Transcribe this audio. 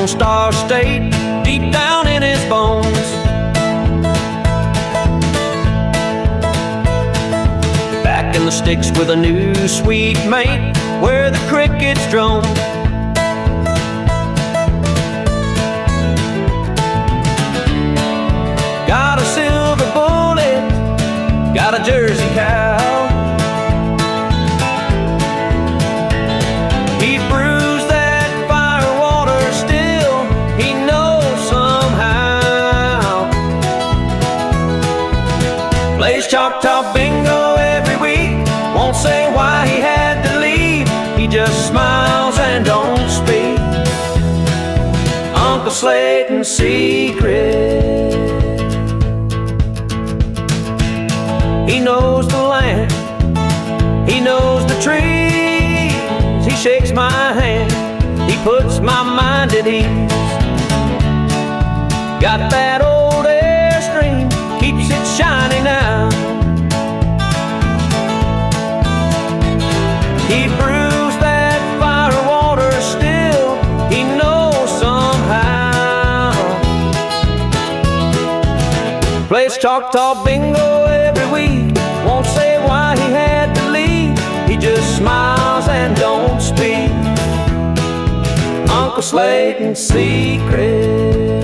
Lone Star State deep down in his bones. Back in the sticks with a new sweet mate, where the crickets drone. Got a silver bullet, got a Jersey cow. He brews that firewater still, he knows somehow. Plays Choctaw bingo every week, won't say why he had to leave. He just smiles and don't speak. Uncle Slayton's secret. He knows the land, he knows the trees. He shakes my hand, he puts my mind at ease. Got that old Airstream, keeps it shiny now. He brews that firewater still, he knows somehow. Plays Choctaw bingo every week, won't say why he had to leave. He just smiles and don't speak. Uncle Slayton's secret.